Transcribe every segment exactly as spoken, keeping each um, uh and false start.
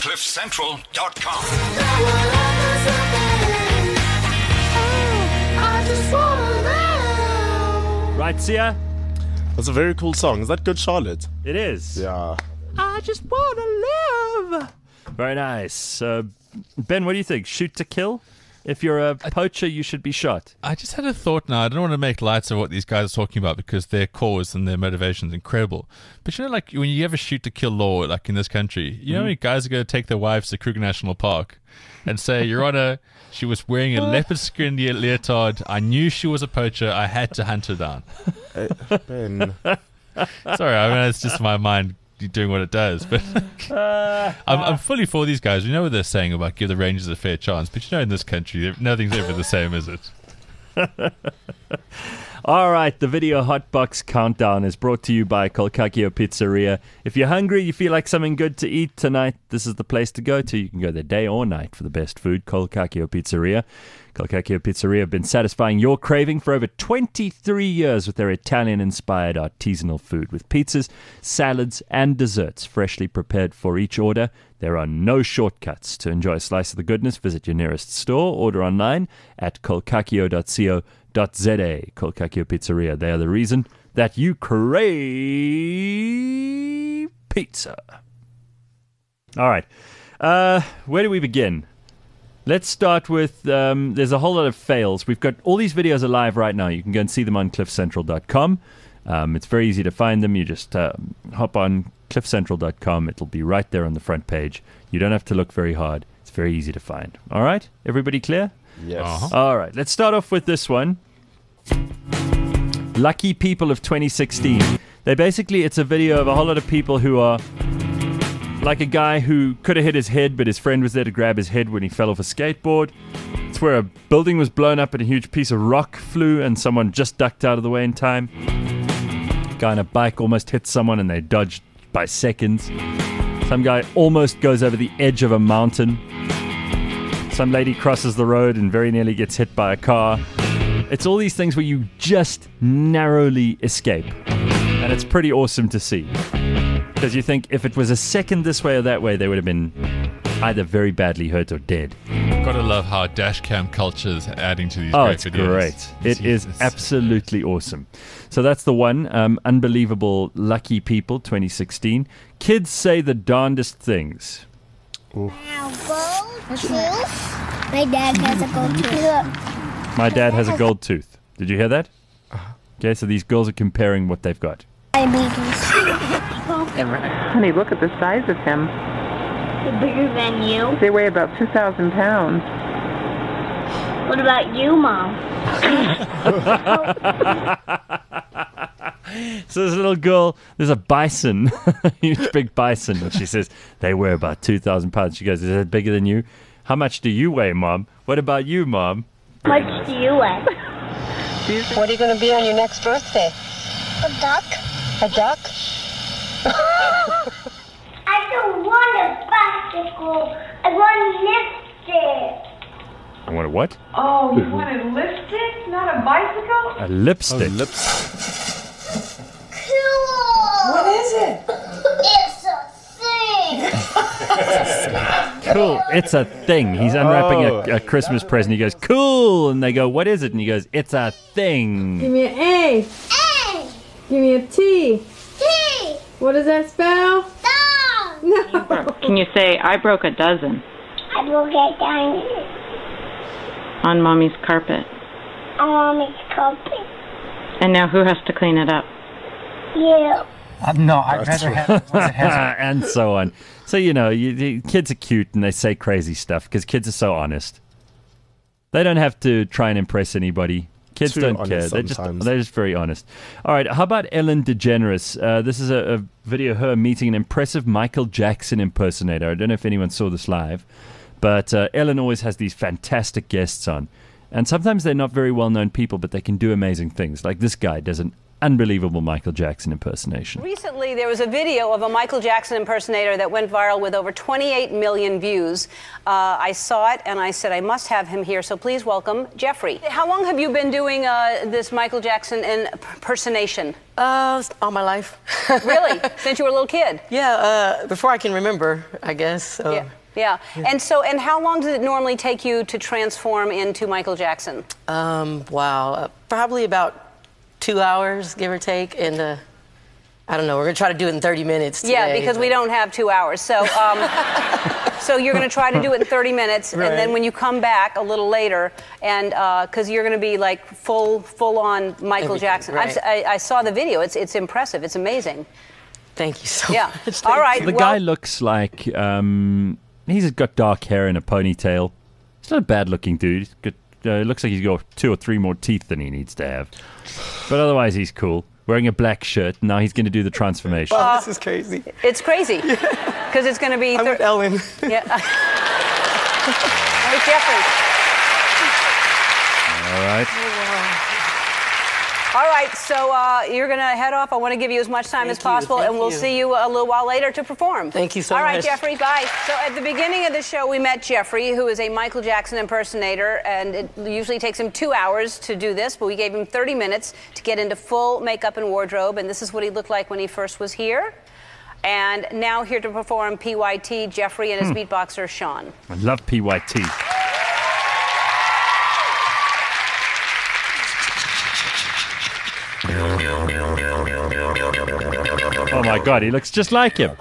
cliff central dot com. Right, Sia? That's a very cool song. Is that Good Charlotte? It is. Yeah. I just want to live. Very nice. Uh, Ben, what do you think? Shoot to kill? If you're a poacher, you should be shot. I just had a thought now. I don't want to make lights of what these guys are talking about because their cause and their motivation is incredible. But you know, like when you have a shoot to kill law, like in this country, you know, how many guys are going to take their wives to Kruger National Park and say, Your Honor, she was wearing a leopard skin leotard. I knew she was a poacher. I had to hunt her down. Hey, Ben. Sorry, I mean, it's just my mind doing what it does, but I'm, I'm fully for these guys. We know what they're saying about give the Rangers a fair chance, but you know, in this country, nothing's ever the same, is it? All right, the video Hotbox Countdown is brought to you by Kolkakio Pizzeria. If you're hungry, you feel like something good to eat tonight, this is the place to go to. You can go there day or night for the best food. Kolkakio Pizzeria. Kolkakio Pizzeria have been satisfying your craving for over twenty-three years with their Italian-inspired artisanal food, with pizzas, salads, and desserts freshly prepared for each order. There are no shortcuts. To enjoy a slice of the goodness, visit your nearest store, order online at kolkakio dot co dot za. Kolkakio Pizzeria, they are the reason that you crave pizza. All right, uh, where do we begin? Let's start with, um, there's a whole lot of fails. We've got all these videos are live right now. You can go and see them on cliff central dot com. Um, it's very easy to find them. You just uh, hop on cliff central dot com. It'll be right there on the front page. You don't have to look very hard. It's very easy to find. All right? Everybody clear? Yes. Uh-huh. All right. Let's start off with this one. Lucky People of twenty sixteen. They basically, it's a video of a whole lot of people who are like a guy who could have hit his head, but his friend was there to grab his head when he fell off a skateboard. It's where a building was blown up and a huge piece of rock flew and someone just ducked out of the way in time. A guy on a bike almost hit someone and they dodged by seconds. Some guy almost goes over the edge of a mountain. Some lady crosses the road and very nearly gets hit by a car. It's all these things where you just narrowly escape. And it's pretty awesome to see. Because you think if it was a second this way or that way, they would have been either very badly hurt or dead. Gotta love how dashcam culture is adding to these Oh, great it's videos. great. It is It's- absolutely awesome. So that's the one. Um, Unbelievable Lucky People twenty sixteen. Kids say the darndest things. Now, gold tooth. My dad has a gold tooth. My dad has a gold tooth. Did you hear that? Okay, so these girls are comparing what they've got. Diabetes. Honey, look at the size of him. They're bigger than you. They weigh about two thousand pounds. What about you, Mom? So there's a little girl, there's a bison, huge big bison, and she says, they weigh about two thousand pounds. She goes, is that bigger than you? How much do you weigh, Mom? What about you, Mom? How much do you weigh? What are you going to be on your next birthday? A duck. A duck? I don't want a bicycle. I want lipstick. I want a what? Oh, you want a lipstick, not a bicycle? A lipstick. Oh, lips. Cool. What is it? It's a thing. Cool, it's a thing. He's unwrapping Oh. a, a Christmas present. He goes, cool. And they go, what is it? And he goes, it's a Give thing. me an A. A. Give me a T. T. What does that spell? Dog. No. Can you say, I broke a dozen I will get down on Mommy's carpet? on Mommy's carpet. And now who has to clean it up? You. Uh, no, I'd rather have one that has And so on. So, you know, you, the kids are cute and they say crazy stuff because kids are so honest. They don't have to try and impress anybody. Kids Too don't care. honest They're just, sometimes. they're just very honest. All right, how about Ellen DeGeneres? Uh, this is a, a video of her meeting an impressive Michael Jackson impersonator. I don't know if anyone saw this live, but uh, Ellen always has these fantastic guests on. And sometimes they're not very well-known people, but they can do amazing things. Like this guy does an unbelievable Michael Jackson impersonation. Recently, there was a video of a Michael Jackson impersonator that went viral with over twenty-eight million views. Uh, I saw it, and I said, I must have him here, so please welcome Jeffrey. How long have you been doing uh, this Michael Jackson impersonation? Uh, all my life. Really? Since you were a little kid? Yeah, uh, before I can remember, I guess. So. Yeah. Yeah. yeah, and so, and how long does it normally take you to transform into Michael Jackson? Um, wow, uh, probably about two hours, give or take, and uh, I don't know, we're gonna try to do it in thirty minutes today, Yeah, because but... we don't have two hours, so, um, so you're gonna try to do it in thirty minutes, right. and then when you come back a little later, and, because uh, you're gonna be like full, full-on Michael Everything, Jackson. right. I, I saw the video, it's, it's impressive, it's amazing. Thank you so yeah. much. All right, So the well, guy looks like, um, he's got dark hair and a ponytail. He's not a bad-looking dude. He's got, uh, looks like he's got two or three more teeth than he needs to have. But otherwise, he's cool. Wearing a black shirt. Now he's going to do the transformation. Oh, this is crazy. It's crazy, because it's gonna be... I'm with Ellen. Yeah. Hey, Jeffrey. All right. All right, so uh, you're going to head off. I want to give you as much time Thank as you, possible, thank and we'll you. see you a little while later to perform. Thank you so All right, much. Jeffrey, bye. So at the beginning of the show, we met Jeffrey, who is a Michael Jackson impersonator, and it usually takes him two hours to do this, but we gave him thirty minutes to get into full makeup and wardrobe, and this is what he looked like when he first was here. And now here to perform P Y T, Jeffrey and his Hmm. beatboxer, Sean. I love P Y T. Oh my God, he looks just like him.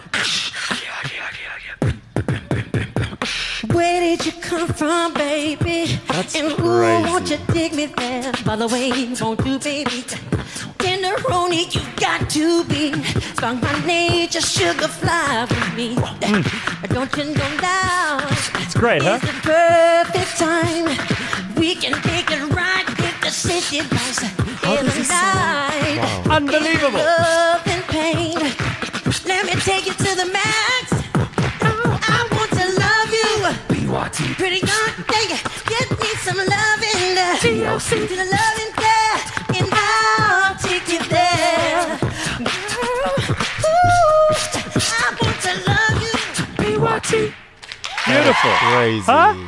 Where did you come from, baby? That's and crazy. ooh, won't you dig me there? By the way, won't you, baby? Tenderoni, you got to be. Song my nature, sugar fly with me. Mm. Don't you know now? It's great, huh? It's the perfect time. We can take it right with the city lights in the night. Wow. Unbelievable. In love and pain. Let me take you to the max. Oh, I want to love you. P Y T. Pretty young thing, get me some loving. T L C. To the loving there, and I'll take you there. Girl, ooh, I want to love you. P Y T. Beautiful. Crazy. Huh?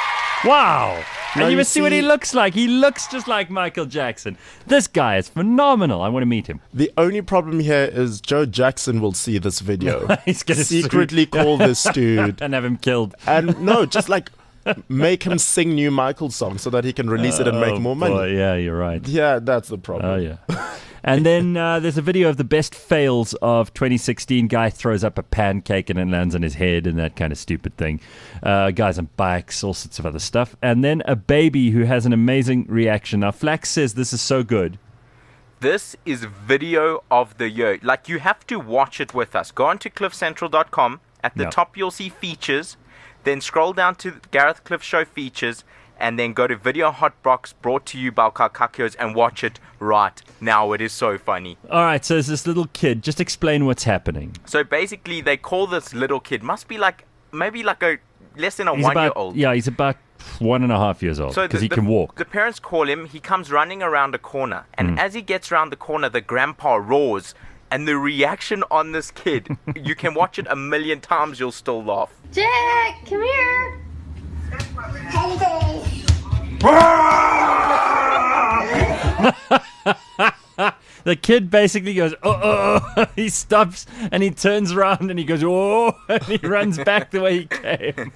Wow. No, and you you must see what he see- looks like. He looks just like Michael Jackson. This guy is phenomenal. I want to meet him. The only problem here is Joe Jackson will see this video. He's gonna secretly sue. call this dude and have him killed. And no, just like make him sing new Michael songs so that he can release it and Oh, make more money. boy, yeah, you're right. Yeah, that's the problem. Oh, yeah. And then uh, there's a video of the best fails of twenty sixteen. Guy throws up a pancake and it lands on his head and that kind of stupid thing. Uh, guys on bikes, all sorts of other stuff. And then a baby who has an amazing reaction. Now, Flax says this is so good. This is video of the year. Like, you have to watch it with us. Go on to cliff central dot com. At the Yeah. top, you'll see features. Then scroll down to Gareth Cliff Show features. And then go to Video Hotbox, brought to you by Kakakos, and watch it right now. It is so funny. All right, so there's this little kid. Just explain what's happening. So basically, they call this little kid, must be like, maybe like a less than a He's one-year about, old. yeah, he's about one and a half years old So because the- he the- can walk. The parents call him. He comes running around a corner, and Mm. as he gets around the corner, the grandpa roars. And the reaction on this kid, you can watch it a million times, you'll still laugh. Jack, come here. The kid basically goes, oh, oh, oh. He stops and he turns around and he goes, oh, and he runs back the way he came.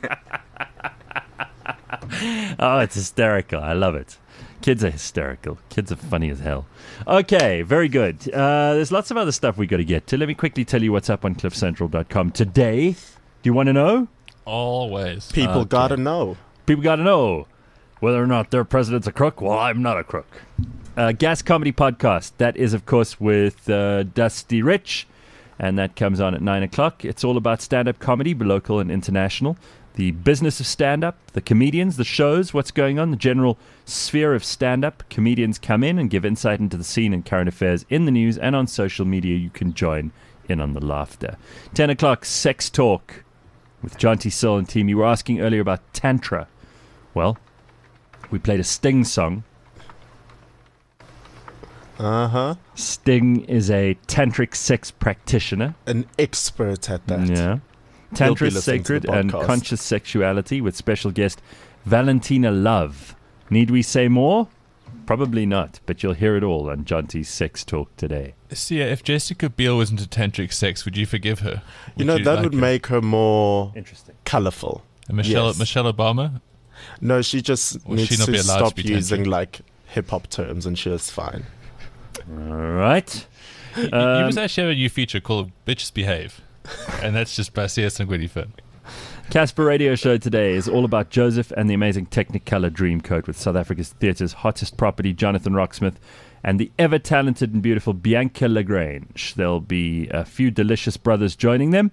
Oh, it's hysterical. I love it. Kids are hysterical. Kids are funny as hell. Okay, very good. Uh, there's lots of other stuff we got to get to. Let me quickly tell you what's up on cliff central dot com today. Do you want to know? Always. People Okay. gotta know. People got to know whether or not their president's a crook. Well, I'm not a crook. Uh, Gas Comedy Podcast. That is, of course, with uh, Dusty Rich, and that comes on at nine o'clock. It's all about stand-up comedy, local and international. The business of stand-up, the comedians, the shows, what's going on, the general sphere of stand-up. Comedians come in and give insight into the scene and current affairs in the news and on social media. You can join in on the laughter. ten o'clock, Sex Talk with John T. Sill and team. You were asking earlier about Tantra. Well, we played a Sting song. Uh-huh. Sting is a tantric sex practitioner. An expert at that. Yeah. He'll Tantra be is listening to sacred the and podcast. conscious sexuality with special guest Valentina Love. Need we say more? Probably not, but you'll hear it all on Jonty's Sex Talk today. See, if Jessica Biel was into tantric sex, would you forgive her? You know, that like would her? make her more interesting, colourful. And Michelle Yes. Michelle Obama? No, she just Or needs she not to be allowed to stop be using tantric? like hip hop terms, and she is fine. All right. You, you Um, must actually have a new feature called Bitches Behave. And that's just by C S Ngwidifin. Casper Radio Show today is all about Joseph and the amazing Technicolor Dreamcoat with South Africa's theatre's hottest property, Jonathan Rocksmith, and the ever-talented and beautiful Bianca Lagrange. There'll be a few delicious brothers joining them,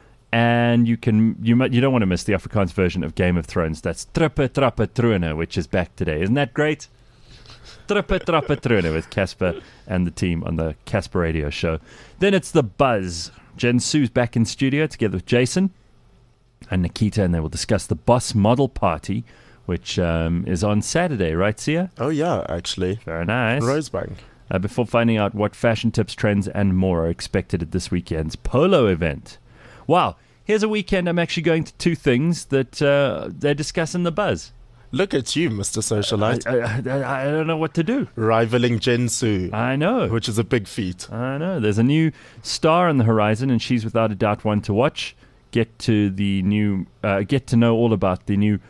and you can you might, you don't want to miss the Afrikaans version of Game of Thrones. That's Trippe Trappe Trone, which is back today. Isn't that great? Trippe Trappe Trone with Casper and the team on the Casper Radio Show. Then it's The Buzz. Jen Sue's back in studio together with Jason and Nikita, and they will discuss the Boss Model Party, which um, is on Saturday, right, Sia? Oh, yeah, actually. Very nice. Rosebank. Uh, before finding out what fashion tips, trends, and more are expected at this weekend's polo event. Wow, here's a weekend I'm actually going to two things that uh, they discuss in The Buzz. Look at you, Mister Socialite. I, I, I don't know what to do. Rivaling Jinsu. I know. Which is a big feat. I know. There's a new star on the horizon, and she's without a doubt one to watch. Get to the new, uh, get to know all about the new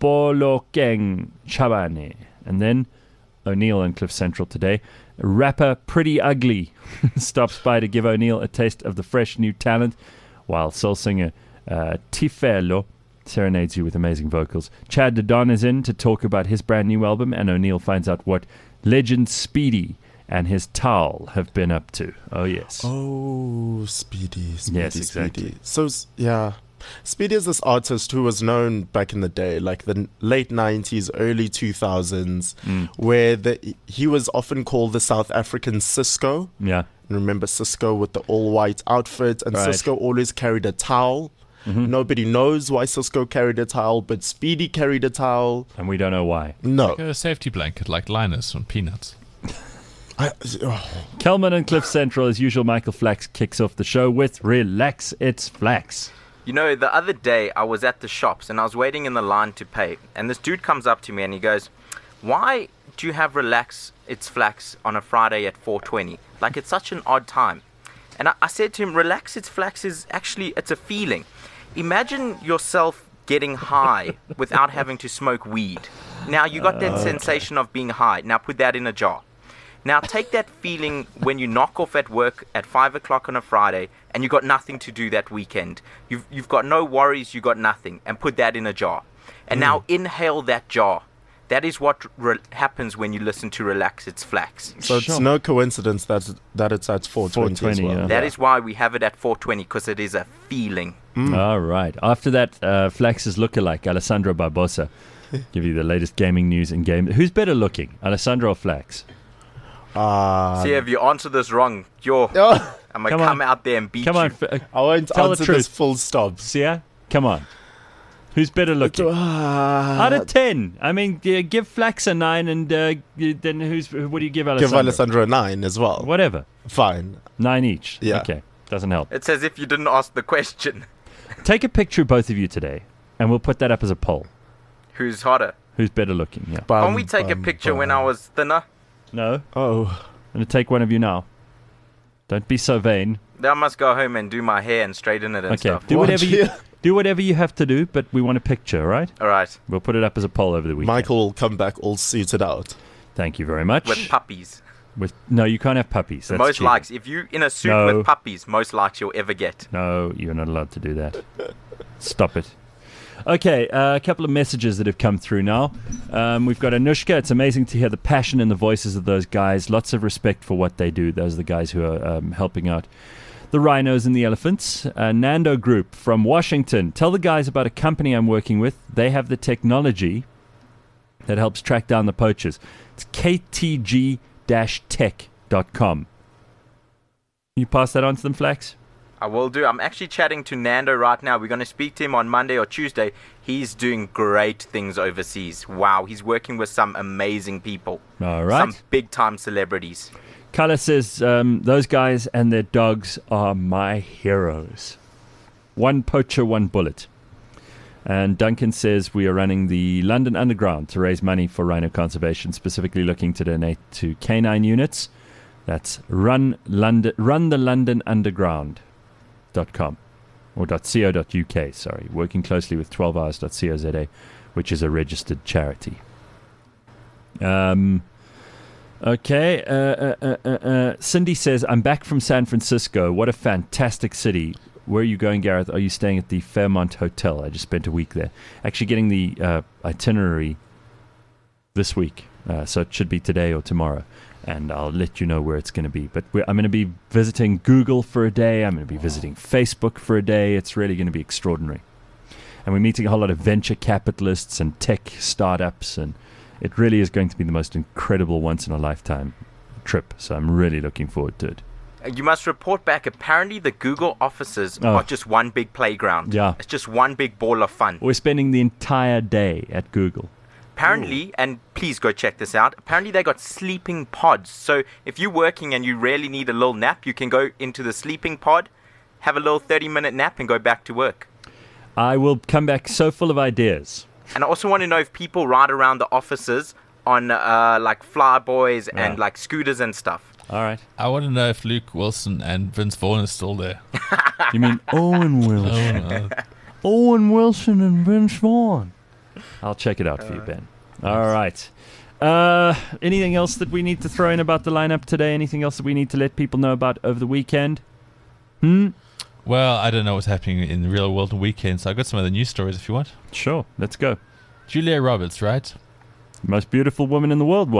Mbolokeng Chabane. And then O'Neill on Cliff Central today. Rapper Pretty Ugly stops by to give O'Neill a taste of the fresh new talent, while soul singer uh, Tifelo serenades you with amazing vocals. Chad Dedon is in to talk about his brand new album, and O'Neill finds out what legend Speedy and his towel have been up to. Oh, yes. Oh, Speedy, Speedy, Yes, exactly. Speedy. So, s- yeah. Speedy is this artist who was known back in the day, like the n- late nineties, early two thousands, Mm. where the, he was often called the South African Cisco. Yeah. And remember Cisco with the all-white outfit, and Right. Cisco always carried a towel. Mhm. Nobody knows why Cisco carried a towel, but Speedy carried a towel. And we don't know why. No. Like a safety blanket like Linus on Peanuts. I, oh. Kelman and Cliff Central, as usual. Michael Flax kicks off the show with Relax, It's Flax. You know, the other day I was at the shops and I was waiting in the line to pay. And this dude comes up to me and he goes, "Why do you have Relax, It's Flax on a Friday at four twenty? Like, it's such an odd time." And I, I said to him, "Relax, It's Flax is actually, it's a feeling. Imagine yourself getting high without having to smoke weed. Now, you got that Okay. sensation of being high. Now, put that in a jar. Now, take that feeling when you knock off at work at five o'clock on a Friday and you got nothing to do that weekend. You've, you've got no worries, you got nothing, and put that in a jar. And Mm. now inhale that jar. That is what re- happens when you listen to Relax, It's Flax. So it's no coincidence that that it's at four twenty as well. That is why we have it at four twenty, because it is a feeling. All right. After that, uh, Flax's lookalike, Alessandro Barbosa, give you the latest gaming news and game. Who's better looking, Alessandro or Flax? Uh, See, if you answer this wrong, you're... Oh. I'm going Come to on. come out there and beat Come you. on. F- uh, I won't tell answer the truth. this full stop. Sia, come on. Who's better looking? Uh, Out of ten. I mean, uh, give Flax a nine, and uh, y- then who's? What do you give Alessandro? Give Alessandro a nine as well. Whatever. Fine. Nine each. Yeah. Okay. Doesn't help. It's as if you didn't ask the question. Take a picture of both of you today, and we'll put that up as a poll. Who's hotter? Who's better looking? Yeah. Can't we take a picture when I was thinner? No. Oh. I'm going to take one of you now. Don't be so vain. Then I must go home and do my hair and straighten it and Okay. stuff. Do whatever you do whatever you have to do, but we want a picture, all right? All right. We'll put it up as a poll over the weekend. Michael will come back all suited out. Thank you very much. With puppies. With no, you can't have puppies. The That's most cheating. likes. If you in a suit No. with puppies, most likes you'll ever get. No, you're not allowed to do that. Stop it. Okay, uh, a couple of messages that have come through now. Um, we've got Anushka. It's amazing to hear the passion in the voices of those guys. Lots of respect for what they do. Those are the guys who are um, helping out the rhinos and the elephants. Uh, Nando Group from Washington. Tell the guys about a company I'm working with. They have the technology that helps track down the poachers. It's k t g dash tech dot com. You pass that on to them, Flax? I will do. I'm actually chatting to Nando right now. We're going to speak to him on Monday or Tuesday. He's doing great things overseas. Wow, he's working with some amazing people. All right. Some big-time celebrities. Kala says, um, those guys and their dogs are my heroes. One poacher, one bullet. And Duncan says, we are running the London Underground to raise money for rhino conservation, specifically looking to donate to canine units. That's run London, run the London Underground dot com or .co.uk, sorry. Working closely with twelve hours dot co.za, which is a registered charity. Um... Okay, uh, uh, uh, uh, uh, Cindy says, I'm back from San Francisco. What a fantastic city. Where are you going, Gareth? Are you staying at the Fairmont Hotel? I just spent a week there. Actually getting the uh, itinerary this week, uh, so it should be today or tomorrow, and I'll let you know where it's going to be. But we're, I'm going to be visiting Google for a day. I'm going to be visiting Facebook for a day. It's really going to be extraordinary. And we're meeting a whole lot of venture capitalists and tech startups, and it really is going to be the most incredible once-in-a-lifetime trip. So I'm really looking forward to it. You must report back. Apparently, the Google offices Oh. are just one big playground. Yeah. It's just one big ball of fun. We're spending the entire day at Google. Apparently, and please go check this out, apparently they got sleeping pods. So if you're working and you really need a little nap, you can go into the sleeping pod, have a little thirty-minute nap, and go back to work. I will come back so full of ideas. And I also want to know if people ride around the offices on uh, like flyboys Yeah. and like scooters and stuff. All right. I want to know if Luke Wilson and Vince Vaughn are still there. You mean Owen Wilson? Owen, uh, Owen Wilson and Vince Vaughn. I'll check it out for you, Ben. All right. Uh, anything else that we need to throw in about the lineup today? Anything else that we need to let people know about over the weekend? Hmm? Well, I don't know what's happening in the real world and weekend, so I've got some other news stories if you want. Sure, let's go. Julia Roberts, right? Most beautiful woman in the world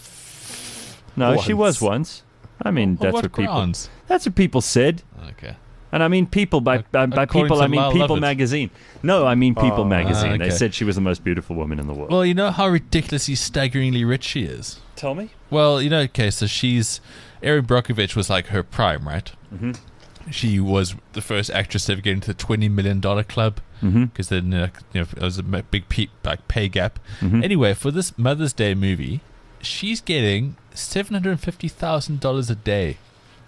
once. No, Once. she was once. I mean, On that's what what people. grounds? That's what people said. Okay. And I mean people by by, by According people to I mean Lyle People Lovett. magazine. No, I mean People Oh. magazine. Ah, They okay. said she was the most beautiful woman in the world. Well, you know how ridiculously, staggeringly rich she is? Tell me. Well, you know, okay, so she's... Erin Brockovich was like her prime, right? Mm-hmm. She was the first actress to ever get into the twenty million dollars club, Mhm. because then uh, you know, it was a m- big pe- like pay gap. Mhm. Anyway, for this Mother's Day movie, she's getting seven hundred fifty thousand dollars a day.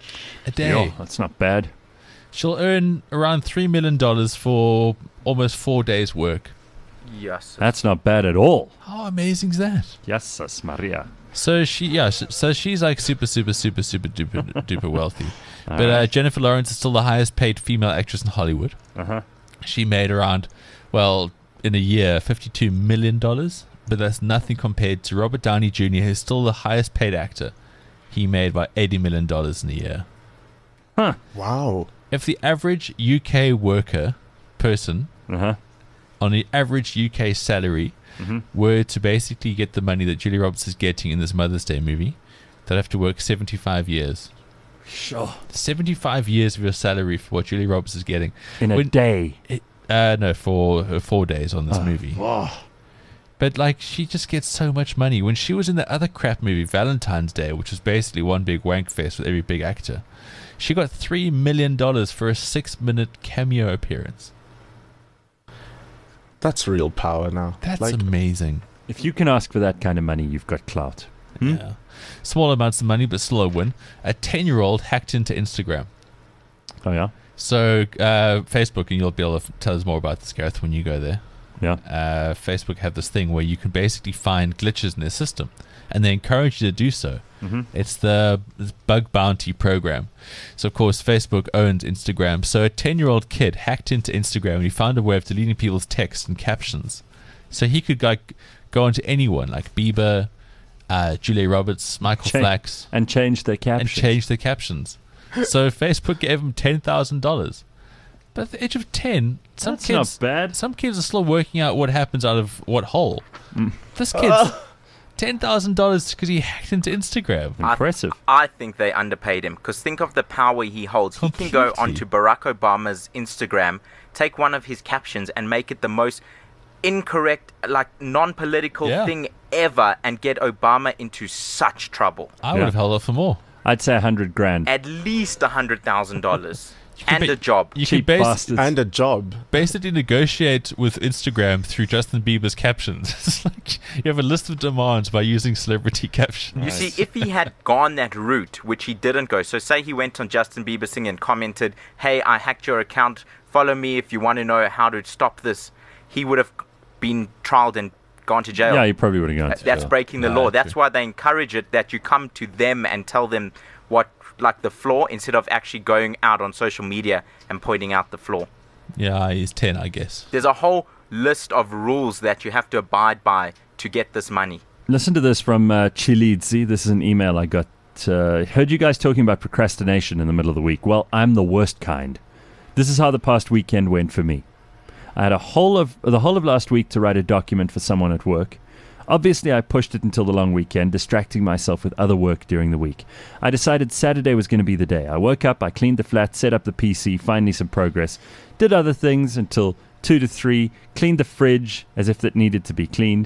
A day. Yo, that's not bad. She'll earn around three million dollars for almost four days' work. Yes. That's not bad at all. How amazing is that? Yes, Maria. So she, yeah, so, so she's like super, super, super, super duper, duper wealthy. All But uh, right. Jennifer Lawrence is still the highest paid female actress in Hollywood. Uh-huh. She made around, well, in a year, fifty-two million dollars. But that's nothing compared to Robert Downey Junior, who's still the highest paid actor. He made about eighty million dollars in a year. Huh. Wow. If the average U K worker person Uh-huh. on the average U K salary Mhm. were to basically get the money that Julia Roberts is getting in this Mother's Day movie, they'd have to work seventy-five years. Sure. seventy-five years of your salary for what Julia Roberts is getting. In a When- day. It, uh, no, for her four days on this Oh, movie. oh. But, like, she just gets so much money. When she was in the other crap movie, Valentine's Day, which was basically one big wank fest with every big actor, she got three million dollars for a six-minute cameo appearance. That's real power now. That's like, amazing. If you can ask for that kind of money, you've got clout. Hmm? Yeah. Small amounts of money, but still a win. A ten-year-old hacked into Instagram. Oh, yeah? So, uh, Facebook, and you'll be able to tell us more about this, Gareth, when you go there. Yeah. Uh, Facebook have this thing where you can basically find glitches in their system, and they encourage you to do so. Mhm. It's the bug bounty program. So, of course, Facebook owns Instagram. So, a ten-year-old kid hacked into Instagram and he found a way of deleting people's texts and captions. So he could like go onto anyone, like Bieber, uh, Julia Roberts, Michael Cha- Flax, and change their and captions. change their captions. So Facebook gave him ten thousand dollars. But at the age of ten, some That's kids, not bad. some kids are still working out what happens out of what hole. Mm. This kid's ten thousand dollars because he hacked into Instagram. I- Impressive. I think they underpaid him because think of the power he holds. He can go Completely. onto Barack Obama's Instagram, take one of his captions and make it the most incorrect, like non-political Yeah. thing ever and get Obama into such trouble. I would Yeah. have held off for more. I'd say a hundred grand. At least a hundred thousand dollars. and a job. You Cheap can base, bastards. And a job. basically negotiate with Instagram through Justin Bieber's captions. It's like you have a list of demands by using celebrity captions. You see, if he had gone that route, which he didn't go, so say he went on Justin Bieber's thing and commented, hey, I hacked your account, follow me if you want to know how to stop this, he would have been trialed and gone to jail. Yeah, you probably would have gone Uh, to That's jail. breaking the Yeah, law. true. That's why they encourage it, that you come to them and tell them what, like the flaw, instead of actually going out on social media and pointing out the flaw. Yeah, he's ten, I guess. There's a whole list of rules that you have to abide by to get this money. Listen to this from uh, Chilidzi. This is an email I got. Uh, heard you guys talking about procrastination in the middle of the week. Well, I'm the worst kind. This is how the past weekend went for me. I had a whole of the whole of last week to write a document for someone at work. Obviously, I pushed it until the long weekend, distracting myself with other work during the week. I decided Saturday was going to be the day. I woke up, I cleaned the flat, set up the P C, finally some progress, did other things until two to three, cleaned the fridge as if it needed to be cleaned.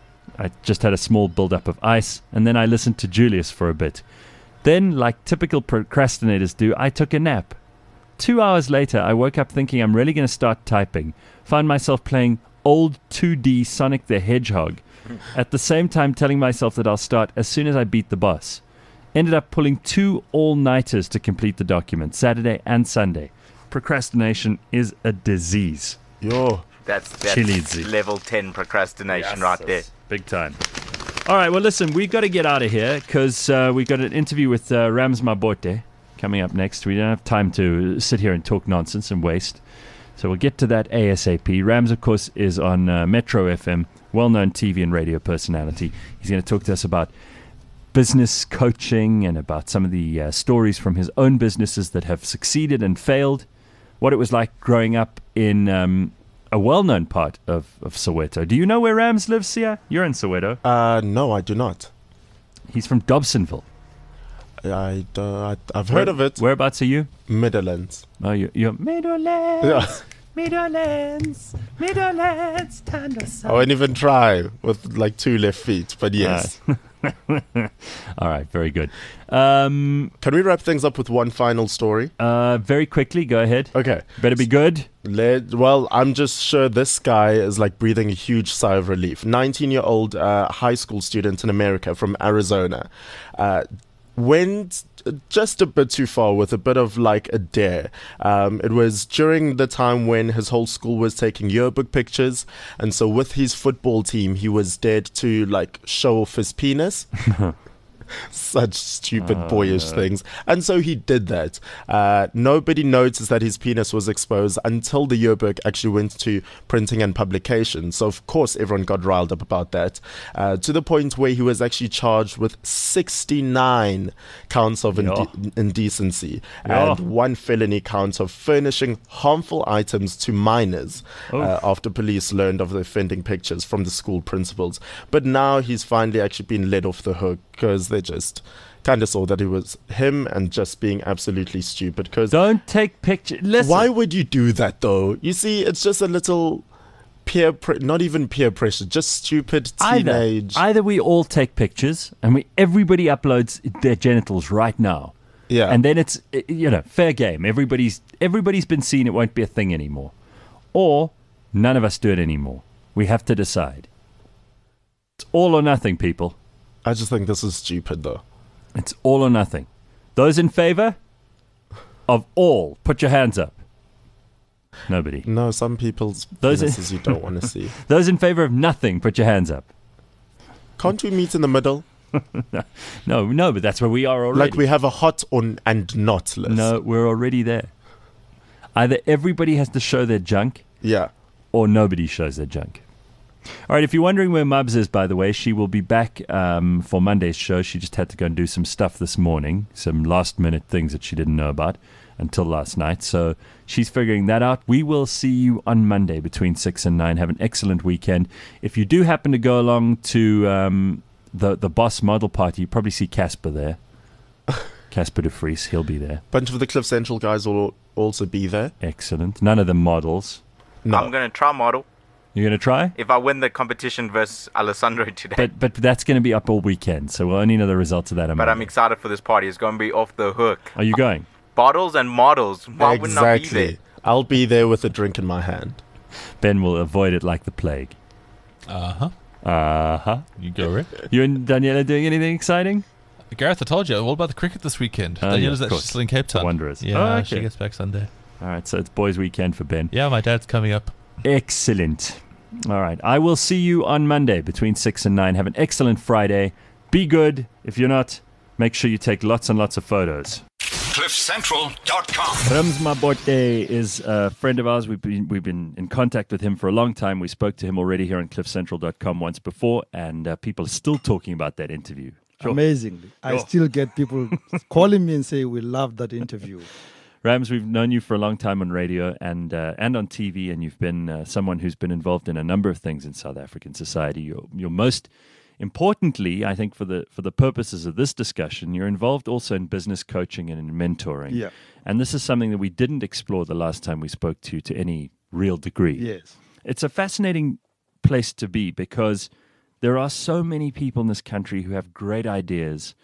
I just had a small build-up of ice, and then I listened to Julius for a bit. Then, like typical procrastinators do, I took a nap. Two hours later, I woke up thinking I'm really going to start typing. Found myself playing old two D Sonic the Hedgehog. At the same time telling myself that I'll start as soon as I beat the boss. Ended up pulling two all-nighters to complete the document, Saturday and Sunday. Procrastination is a disease. Yo. That's, that's Chilidzi. level ten procrastination right there. Big time. All right, well, listen, we've got to get out of here because uh, we've got an interview with uh, Rams Mabote coming up next. We don't have time to sit here and talk nonsense and waste. So we'll get to that ASAP. Rams, of course, is on uh, Metro F M, well-known T V and radio personality. He's going to talk to us about business coaching and about some of the uh, stories from his own businesses that have succeeded and failed, what it was like growing up in um, a well-known part of, of Soweto. Do you know where Rams lives, Sia? You're in Soweto. Uh, no, I do not. He's from Dobsonville. I, uh, I, I've Where- heard of it. Whereabouts are you? Midlands. Oh, you're, you're Meadowlands. Yeah. Meadowlands. Meadowlands. Thunderstorm. I won't even try with like two left feet, but yes. All right, very good. Um, Can we wrap things up with one final story? Uh, very quickly, go ahead. Okay. Better be good. Let, well, I'm just sure this guy is like breathing a huge sigh of relief. nineteen-year-old uh, high school student in America from Arizona uh, went just a bit too far with a bit of like a dare. Um, it was during the time when his whole school was taking yearbook pictures, and so with his football team, he was dared to like show off his penis. Such stupid Oh, boyish no. things. And so he did that. Uh, nobody noticed that his penis was exposed until the yearbook actually went to printing and publication. So, of course, everyone got riled up about that, uh, to the point where he was actually charged with sixty-nine counts of Yeah. inde- indecency Yeah. and one felony count of furnishing harmful items to minors uh, Oof. after police learned of the offending pictures from the school principals. But now he's finally actually been let off the hook because they just kind of saw that it was him and just being absolutely stupid. Because Don't take pictures. Listen. why would you do that though? You see, it's just a little peer, pre- not even peer pressure, just stupid teenage. Either, either we all take pictures and we everybody uploads their genitals right now. Yeah. And then it's, uh, you know, fair game. Everybody's everybody's been seen. It won't be a thing anymore. Or none of us do it anymore. We have to decide. It's all or nothing, people. I just think this is stupid though. It's all or nothing. Those in favor of all, put your hands up. Nobody. No, some people's Those are- penises you don't want to see. Those in favor of nothing, put your hands up. Can't we meet in the middle? No, no, but that's where we are already. Like we have a hot on and not list. No, we're already there. Either everybody has to show their junk, Yeah. or nobody shows their junk. All right, if you're wondering where Mubs is, by the way, she will be back um, for Monday's show. She just had to go and do some stuff this morning, some last-minute things that she didn't know about until last night. So she's figuring that out. We will see you on Monday between six and nine. Have an excellent weekend. If you do happen to go along to um, the, the Boss Model Party, you probably see Casper there. Casper de Vries, he'll be there. Bunch of the Cliff Central guys will also be there. Excellent. None of the models. No. I'm going to try model You're going to try? if I win the competition versus Alessandro today. But but that's going to be up all weekend, so we'll only know the results of that on But I'm Monday. excited for this party. It's going to be off the hook. Are you going? bottles and models. Why wouldn't I be Exactly. there? I'll be there with a drink in my hand. Ben will avoid it like the plague. Uh huh. Uh huh. You go, Rick. You and Daniela doing anything exciting? Gareth, I told you, all about the cricket this weekend. Oh, Daniela's yeah, of actually course. still in Cape Town. The Wanderers. Yeah, Oh, okay. she gets back Sunday. All right, so it's boys' weekend for Ben. Yeah, my dad's coming up. Excellent. All right, I will see you on Monday between six and nine. Have an excellent Friday. Be good. If you're not, make sure you take lots and lots of photos. cliff central dot com. Rams Mabote is a friend of ours. We've been we've been in contact with him for a long time. We spoke to him already here on cliff central dot com once before, and uh, people are still talking about that interview. Sure. Amazingly. I Sure. still get people calling me and say, we loved that interview. Rams, we've known you for a long time on radio and uh, and on T V, and you've been uh, someone who's been involved in a number of things in South African society. You're, you're most importantly, I think, for the for the purposes of this discussion, you're involved also in business coaching and in mentoring. Yeah. And this is something that we didn't explore the last time we spoke to you to any real degree. Yes. It's a fascinating place to be because there are so many people in this country who have great ideas,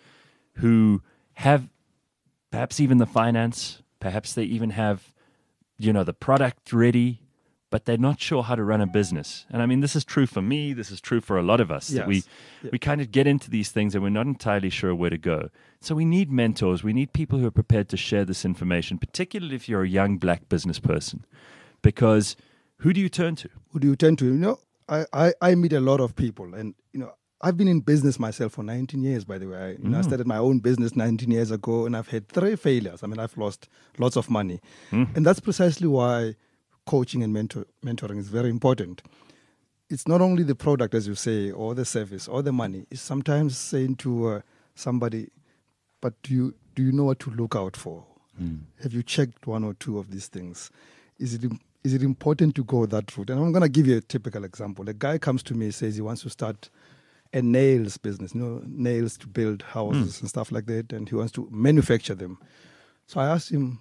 who have perhaps even the finance, perhaps they even have, you know, the product ready, but they're not sure how to run a business. And I mean, this is true for me. This is true for a lot of us. That Yes. we Yeah. we kind of get into these things and we're not entirely sure where to go. So we need mentors. We need people who are prepared to share this information, particularly if you're a young black business person, because who do you turn to? Who do you turn to? You know, I, I, I meet a lot of people, and you know, I've been in business myself for nineteen years, by the way. I, you know, I Mm. started my own business nineteen years ago, and I've had three failures. I mean, I've lost lots of money. Mm. And that's precisely why coaching and mentor, mentoring is very important. It's not only the product, as you say, or the service, or the money. It's sometimes saying to uh, somebody, but do you, do you know what to look out for? Mm. Have you checked one or two of these things? Is it im- is it important to go that route? And I'm going to give you a typical example. A guy comes to me, says he wants to start a nails business, you know, nails to build houses Mm. and stuff like that, and he wants to manufacture them. So I asked him,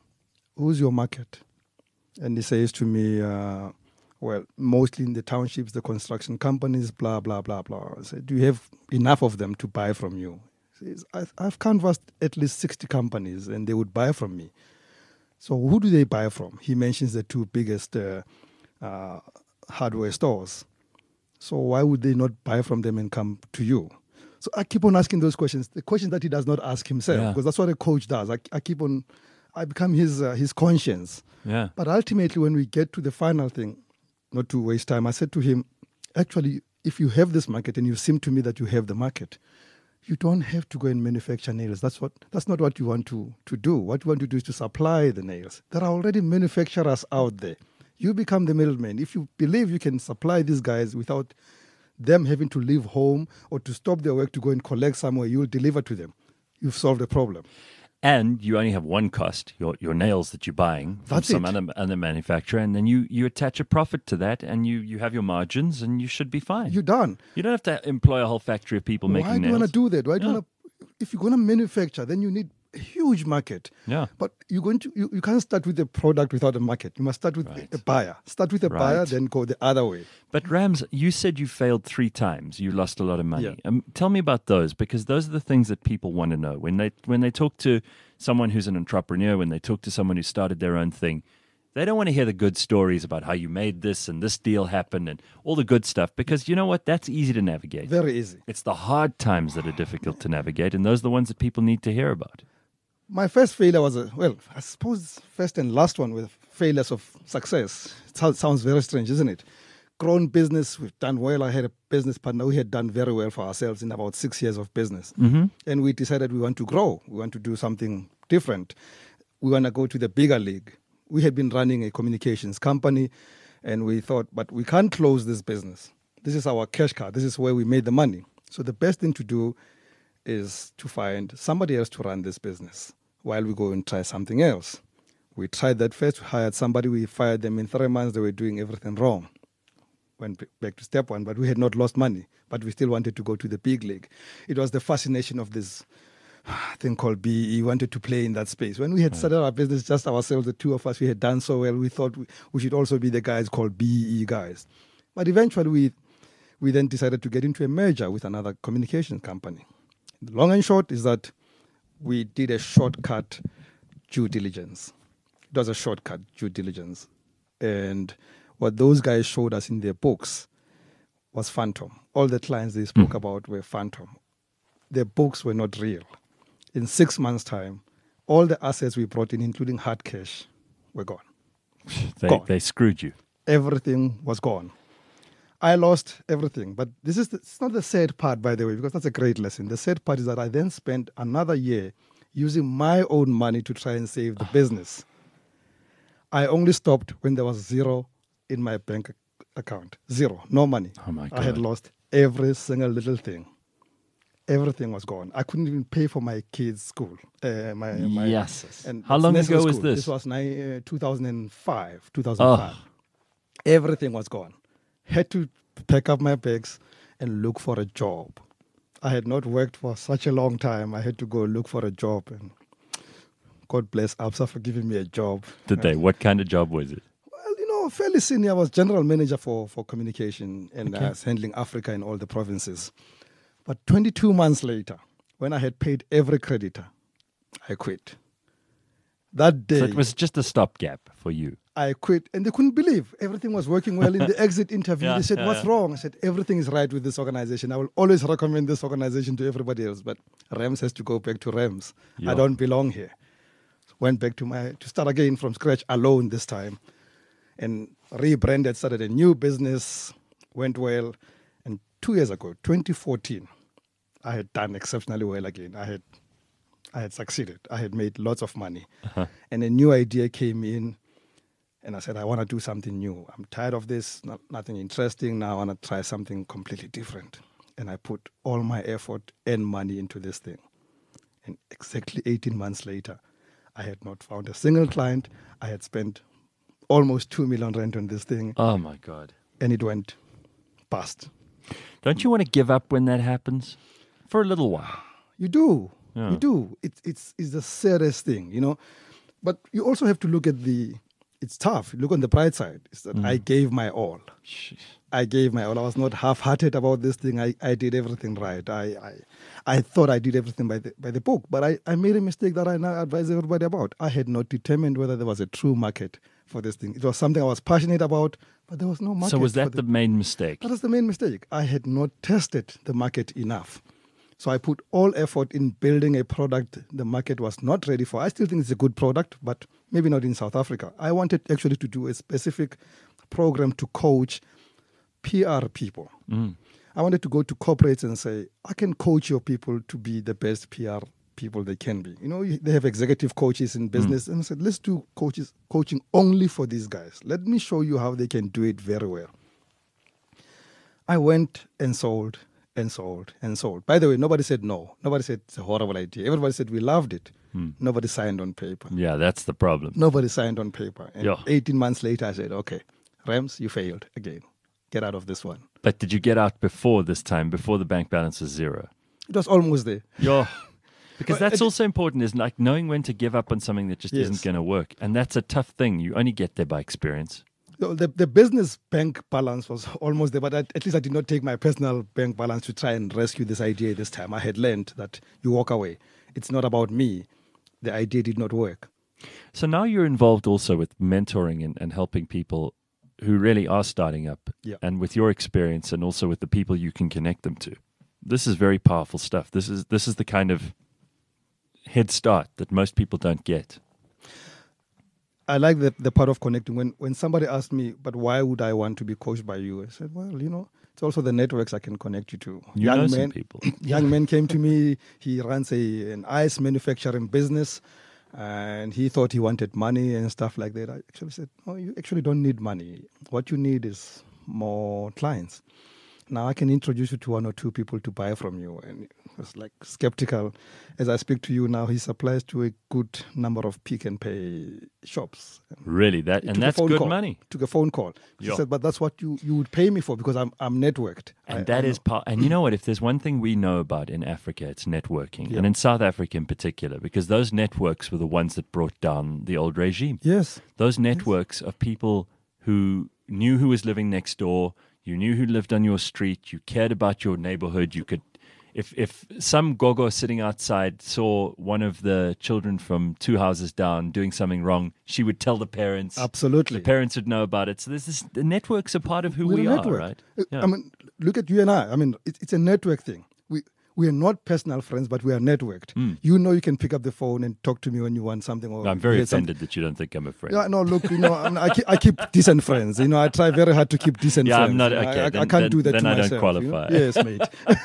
who's your market? And he says to me, uh, well, mostly in the townships, the construction companies, blah, blah, blah, blah. I said, do you have enough of them to buy from you? He says, I've, I've canvassed at least sixty companies, and they would buy from me. So who do they buy from? He mentions the two biggest uh, uh, hardware stores. So why would they not buy from them and come to you? So I keep on asking those questions, the questions that he does not ask himself, Yeah. because that's what a coach does. I, I keep on, I become his uh, his conscience. Yeah. But ultimately, when we get to the final thing, not to waste time, I said to him, actually, if you have this market and you seem to me that you have the market, you don't have to go and manufacture nails. That's what. That's not what you want to, to do. What you want to do is to supply the nails. There are already manufacturers out there. You become the middleman. If you believe you can supply these guys without them having to leave home or to stop their work to go and collect somewhere, you'll deliver to them. You've solved the problem. And you only have one cost, your your nails that you're buying from That's some it. other, other manufacturer, and then you, you attach a profit to that, and you, you have your margins, and you should be fine. You're done. You don't have to employ a whole factory of people making Why do you nails. want to do that? Why do you Yeah. want to? If you're going to manufacture, then you need a huge market. Yeah. But you're going to you, you can't start with a product without a market. You must start with a buyer. Start with a buyer, Right. then go the other way. But Rams, you said you failed three times. You lost a lot of money. Yeah. Um, tell me about those, because those are the things that people want to know when they when they talk to someone who's an entrepreneur, when they talk to someone who started their own thing. They don't want to hear the good stories about how you made this and this deal happened and all the good stuff, because you know what? That's easy to navigate. Very easy. It's the hard times that are difficult to navigate, and those are the ones that people need to hear about. My first failure was a well, I suppose first and last one with failures of success. It sounds- sounds very strange, isn't it? Grown business, we've done well. I had a business partner. We had done very well for ourselves in about six years of business. Mhm. And we decided we want to grow. We want to do something different. We want to go to the bigger league. We had been running a communications company, and we thought, but we can't close this business. This is our cash cow. This is where we made the money. So the best thing to do is to find somebody else to run this business while we go and try something else. We tried that first. We hired somebody. We fired them in three months. They were doing everything wrong. Went b- back to step one, but we had not lost money. But we still wanted to go to the big league. It was the fascination of this thing called B E. We wanted to play in that space. When we had started our business, just ourselves, the two of us, we had done so well. We thought we, we should also be the guys called B E guys. But eventually, we we then decided to get into a merger with another communications company. The long and short is that we did a shortcut due diligence. It was a shortcut, due diligence. And what those guys showed us in their books was phantom. All the clients they spoke mm. about were phantom. Their books were not real. In six months' time, all the assets we brought in, including hard cash, were gone. They, gone. they screwed you. Everything was gone. I lost everything. But this is the, it's not the sad part, by the way, because that's a great lesson. The sad part is that I then spent another year using my own money to try and save the business. I only stopped when there was zero in my bank account. Zero. No money. Oh my God. I had lost every single little thing. Everything was gone. I couldn't even pay for my kids' school. Uh, my, my, yes. And How long ago was school. this? This was ni- uh, two thousand five. two thousand five. Oh. Everything was gone. Had to pack up my bags and look for a job. I had not worked for such a long time. I had to go look for a job. And God bless ABSA for giving me a job. Did they? What kind of job was it? Well, you know, fairly senior. I was general manager for, for communication and Okay. I was handling Africa in all the provinces. But twenty-two months later, when I had paid every creditor, I quit. That day... So it was just a stopgap for you. I quit, and they couldn't believe everything was working well. In the exit interview, Yeah, they said, yeah, what's yeah. wrong? I said, everything is right with this organization. I will always recommend this organization to everybody else, but Rams has to go back to Rams. Yeah. I don't belong here. Went back to my to start again from scratch, alone this time, and rebranded, started a new business, went well. And two years ago, twenty fourteen, I had done exceptionally well again. I had, I had succeeded. I had made lots of money, Uh-huh. and a new idea came in. And I said, I want to do something new. I'm tired of this, not, nothing interesting. Now I want to try something completely different. And I put all my effort and money into this thing. And exactly eighteen months later, I had not found a single client. I had spent almost two million rand on this thing. Oh, my God. And it went bust. Don't you want to give up when that happens? For a little while. You do. Yeah. You do. It's, it's, it's the saddest thing, you know. But you also have to look at the... It's tough. Look on the bright side. It's that Mm. I gave my all. Jeez. I gave my all. I was not half-hearted about this thing. I, I did everything right. I, I I thought I did everything by the by the book. But I, I made a mistake that I now advise everybody about. I had not determined whether there was a true market for this thing. It was something I was passionate about, but there was no market. So was for that the main mistake? That was the main mistake. I had not tested the market enough. So I put all effort in building a product the market was not ready for. I still think it's a good product, but maybe not in South Africa. I wanted actually to do a specific program to coach P R people. Mm. I wanted to go to corporates and say, I can coach your people to be the best P R people they can be. You know, you- they have executive coaches in business. And I said, let's do coaches coaching only for these guys. Let me show you how they can do it very well. I went and sold and sold and sold. By the way, nobody said no. Nobody said it's a horrible idea. Everybody said we loved it. Hmm. Nobody signed on paper. Yeah, that's the problem. Nobody signed on paper. And Yeah. eighteen months later, I said, okay, Rams, you failed again. Get out of this one. But did you get out before this time, before the bank balance was zero? It was almost there. Yeah. Because But that's it- also important, is like knowing when to give up on something that just Yes. isn't going to work. And that's a tough thing. You only get there by experience. So The, the business bank balance was almost there, but I, at least I did not take my personal bank balance to try and rescue this idea this time. I had learned that you walk away. It's not about me. The idea did not work. So now you're involved also with mentoring and, and helping people who really are starting up, Yeah. and with your experience and also with the people you can connect them to. This is very powerful stuff. This is this is the kind of head start that most people don't get. I like the, the part of connecting. When when somebody asked me, but why would I want to be coached by you? I said, well, you know, it's also the networks I can connect you to. You know some people. young man came to me. He runs a an ice manufacturing business, and he thought he wanted money and stuff like that. I actually said, no, you actually don't need money. What you need is more clients. Now I can introduce you to one or two people to buy from you. And it was like skeptical. As I speak to you now, he supplies to a good number of Pick and Pay shops. Really, that He and took a that's phone good call. money. Took a phone call. He Yeah. said, but that's what you, you would pay me for because I'm I'm networked. And I- that I is know. part. And you know what? If there's one thing we know about in Africa, it's networking, Yeah. and in South Africa in particular, because those networks were the ones that brought down the old regime. Yes. Those networks of people who knew who was living next door, you knew who lived on your street, you cared about your neighborhood, you could if if some gogo sitting outside saw one of the children from two houses down doing something wrong, she would tell the parents. Absolutely. The parents would know about it. So this is, the networks are part of who We're we a are, network. right? Uh, Yeah. I mean, look at you and I. I mean, it, it's a network thing. We we are not personal friends, but we are networked. Mm. You know, you can pick up the phone and talk to me when you want something. Or I'm very hear offended something. that you don't think I'm a friend. Yeah, no, look, you know, I, mean, I, keep, I keep decent friends. You know, I try very hard to keep decent Yeah, friends. I'm not- You know, okay, I, I, then- I can't then- do that then to I don't myself. qualify. You know? Yes, mate.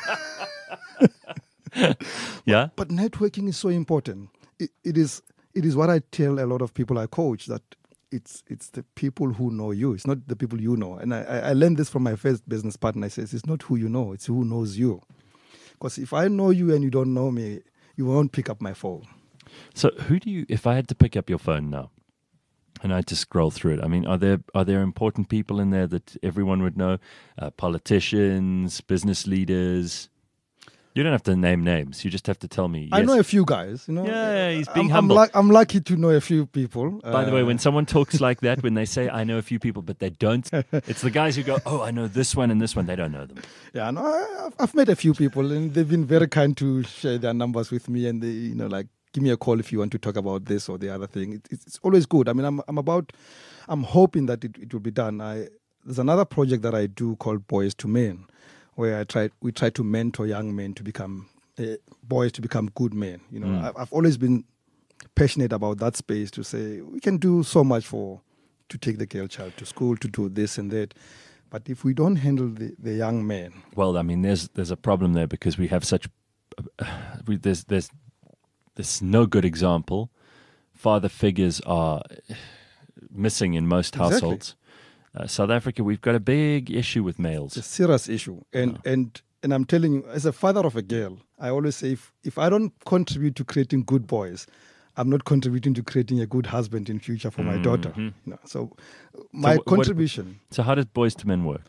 Yeah? But networking is so important. It, it is it is what I tell a lot of people I coach, that it's it's the people who know you. It's not the people you know. And I, I I learned this from my first business partner. I says, it's not who you know, it's who knows you. Because if I know you and you don't know me, you won't pick up my phone. So who do you, if I had to pick up your phone now and I had to scroll through it, I mean, are there are there important people in there that everyone would know? Uh, politicians, business leaders? You don't have to name names. You just have to tell me. I yes. know a few guys. You know, Yeah, he's being I'm, humble. I'm, luck- I'm lucky to know a few people. By the way, Uh, when someone talks like that, when they say, I know a few people, but they don't, it's the guys who go, oh, I know this one and this one. They don't know them. Yeah, no, I- I've, I've met a few people, and they've been very kind to share their numbers with me, and they, you know, like, give me a call if you want to talk about this or the other thing. It, it's, it's always good. I mean, I'm, I'm about, I'm hoping that it, it will be done. I, there's another project that I do called Boys to Men, where I try, we try to mentor young men to become, uh, boys to become good men. You know, Mm. I, I've always been passionate about that space, to say we can do so much for, to take the girl child to school, to do this and that. But if we don't handle the, the young man, Well, I mean, there's there's a problem there because we have such, uh, we, there's there's there's no good example. Father figures are missing in most Exactly. households. Uh, South Africa, we've got a big issue with males. it's a serious issue. And and and I'm telling you, as a father of a girl, I always say, if, if I don't contribute to creating good boys, I'm not contributing to creating a good husband in future for my daughter. Mhm. You know, so my So wh- what- contribution. so how does Boys to Men work?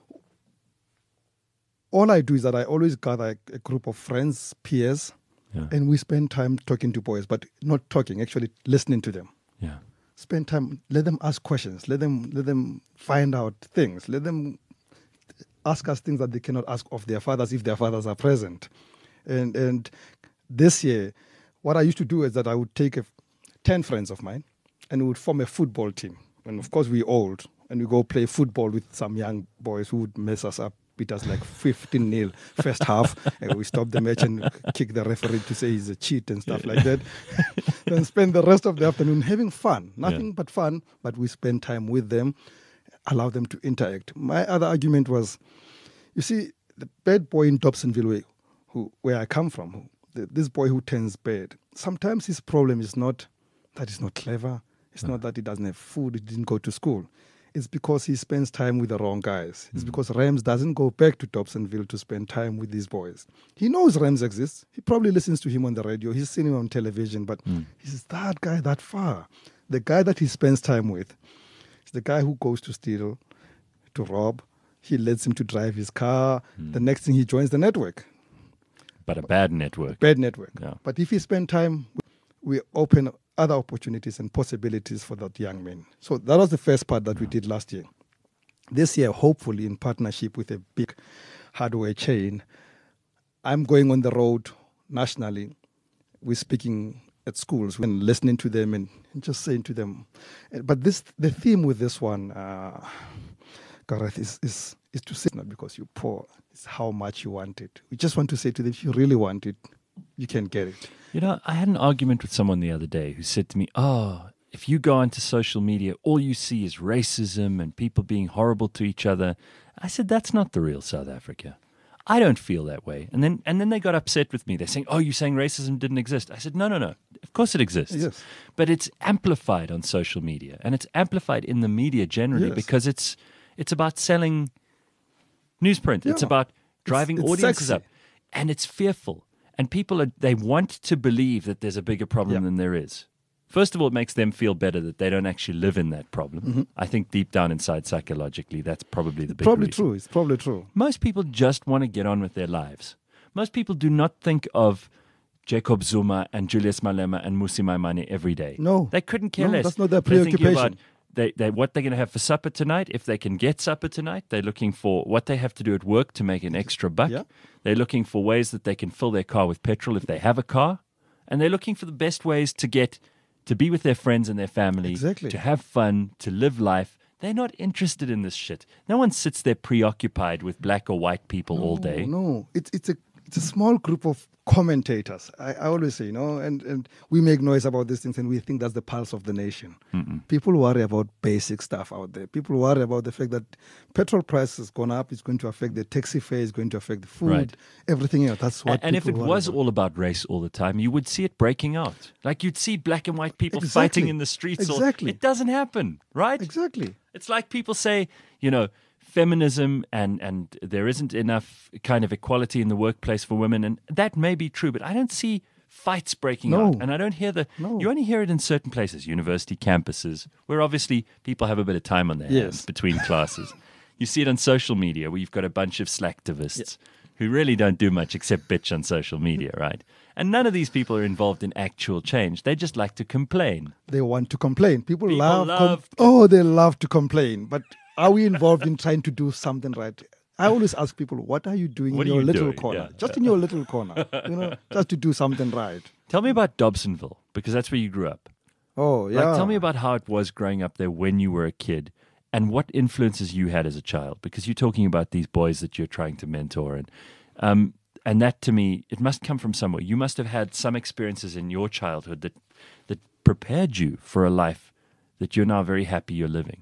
All I do is that I always gather a, a group of friends, peers, Yeah. and we spend time talking to boys, but not talking, actually listening to them. Yeah. Spend time, let them ask questions, let them let them find out things, let them ask us things that they cannot ask of their fathers if their fathers are present. And and this year, what I used to do is that I would take a, ten friends of mine and we would form a football team. And of course, we're old, and we go play football with some young boys who would mess us up, beat us like fifteen nil first half, and we stop the match and kick the referee to say he's a cheat and stuff like that. Then spend the rest of the afternoon having fun, nothing Yeah. but fun, but we spend time with them, allow them to interact. My other argument was, you see, the bad boy in Dobsonville, where, who, where I come from, who, the, this boy who turns bad, sometimes his problem is not that he's not clever, it's not that he doesn't have food, he didn't go to school. It's because he spends time with the wrong guys. It's because Rams doesn't go back to Dobsonville to spend time with these boys. He knows Rams exists. He probably listens to him on the radio. He's seen him on television, but he's that guy that far. The guy that he spends time with is the guy who goes to steal, to rob. He lets him to drive his car. The next thing, he joins the network. But a bad network. Bad network. Yeah. But if he spend time, we open other opportunities and possibilities for that young man. So that was the first part that we did last year. This year, hopefully, in partnership with a big hardware chain, I'm going on the road nationally. We're speaking at schools and listening to them and, and just saying to them. But this, the theme with this one, uh, Gareth, is, is, is to say not because you're poor, it's how much you want it. We just want to say to them, if you really want it, you can get it. You know, I had an argument with someone the other day who said to me, oh, if you go onto social media, all you see is racism and people being horrible to each other. I said, that's not the real South Africa. I don't feel that way. And then and then they got upset with me. They're saying, oh, you're saying racism didn't exist. I said, no, no, no. Of course it exists. Yes. But it's amplified on social media. And it's amplified in the media generally Yes. because it's it's about selling newsprint. It's Yeah. about driving it's audiences sexy. up. And it's fearful. And people, are they want to believe that there's a bigger problem than there is. First of all, it makes them feel better that they don't actually live in that problem. Mm-hmm. I think deep down inside psychologically, that's probably the big Probably reason. true. It's probably true. Most people just want to get on with their lives. Most people do not think of Jacob Zuma and Julius Malema and Musi Maimane every day. No. They couldn't care No, less. that's not their They're thinking preoccupation. about they, they what they're going to have for supper tonight. If they can get supper tonight, they're looking for what they have to do at work to make an extra buck. Yeah. They're looking for ways that they can fill their car with petrol if they have a car. And they're looking for the best ways to get to be with their friends and their family, Exactly. to have fun, to live life. They're not interested in this shit. No one sits there preoccupied with black or white people all day. No, it's it's a it's a small group of commentators. I, I always say, you know, and, and we make noise about these things and we think that's the pulse of the nation. Mm-mm. People worry about basic stuff out there. People worry about the fact that petrol price has gone up. It's going to affect the taxi fare. It's going to affect the food, Right. everything else. That's what. And, and if it people worry was about. all about race all the time, you would see it breaking out. Like you'd see black and white people Exactly. fighting in the streets. all- Exactly. It doesn't happen, right? Exactly. It's like people say, you know, feminism and, and there isn't enough kind of equality in the workplace for women. And that may be true, but I don't see fights breaking No. out. And I don't hear the, No. you only hear it in certain places, university campuses, where obviously people have a bit of time on their Yes. hands between classes. You see it on social media where you've got a bunch of slacktivists who really don't do much except bitch on social media, right? And none of these people are involved in actual change. They just like to complain. They want to complain. People, People love. com- love- oh, they love to complain. But are we involved in trying to do something right? I always ask people, what are you doing What in are your you little doing? corner? Yeah. Just in your little corner, you know, just to do something right. Tell me about Dobsonville, because that's where you grew up. Oh, yeah. Like, tell me about how it was growing up there when you were a kid and what influences you had as a child, because you're talking about these boys that you're trying to mentor. And, um, and that, to me, it must come from somewhere. You must have had some experiences in your childhood that, that prepared you for a life that you're now very happy you're living.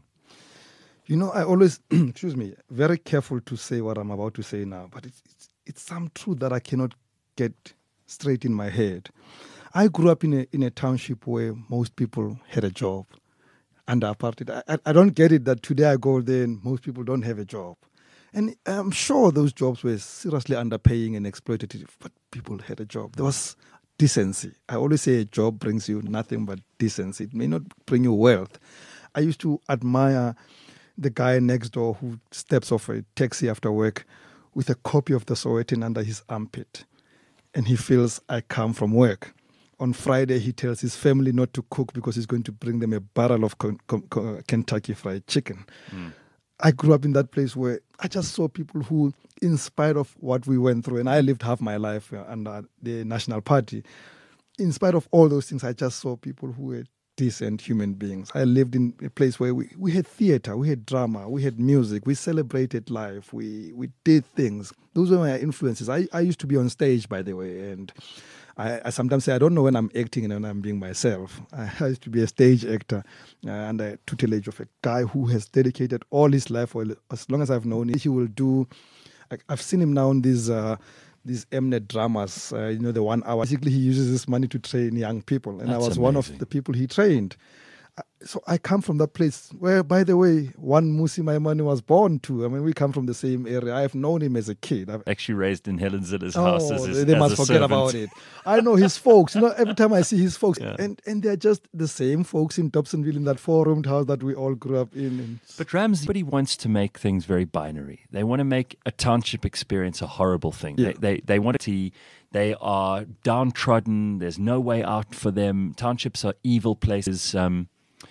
You know, I always, excuse me, very careful to say what I'm about to say now, but it's, it's, it's some truth that I cannot get straight in my head. I grew up in a, in a township where most people had a job under apartheid. I, I don't get it that today I go there and most people don't have a job. And I'm sure those jobs were seriously underpaying and exploitative, but people had a job. There was decency. I always say a job brings you nothing but decency. It may not bring you wealth. I used to admire the guy next door who steps off a taxi after work with a copy of the Sowetan under his armpit. And he feels, I come from work. On Friday, he tells his family not to cook because he's going to bring them a barrel of con- con- con- Kentucky Fried Chicken. Mm. I grew up in that place where I just saw people who, in spite of what we went through, and I lived half my life uh, under the National Party, in spite of all those things, I just saw people who were decent human beings. I lived in a place where we, we had theater, we had drama, we had music, we celebrated life, we, we did things. Those were my influences. I, I used to be on stage, by the way, and I, I sometimes say I don't know when I'm acting and when I'm being myself. I, I used to be a stage actor uh, under tutelage of a guy who has dedicated all his life, or as long as I've known him, he will do, I, I've seen him now in these uh, these Mnet dramas, uh, you know, the one hour. Basically, he uses this money to train young people. And That's I was one amazing. of the people he trained. Uh, So I come from that place where, by the way, one Musi Maimane was born to. I mean, we come from the same area. I have known him as a kid. I've, Actually raised in Helen Ziller's oh, house as, his, they as must a forget servant. about it. I know his folks. You know, every time I see his folks, Yeah. and, and they're just the same folks in Dobsonville, in that four-roomed house that we all grew up in. And But Ramsey, everybody wants to make things very binary. They want to make a township experience a horrible thing. Yeah. They, they they want to see they are downtrodden. There's no way out for them. Townships are evil places. Um,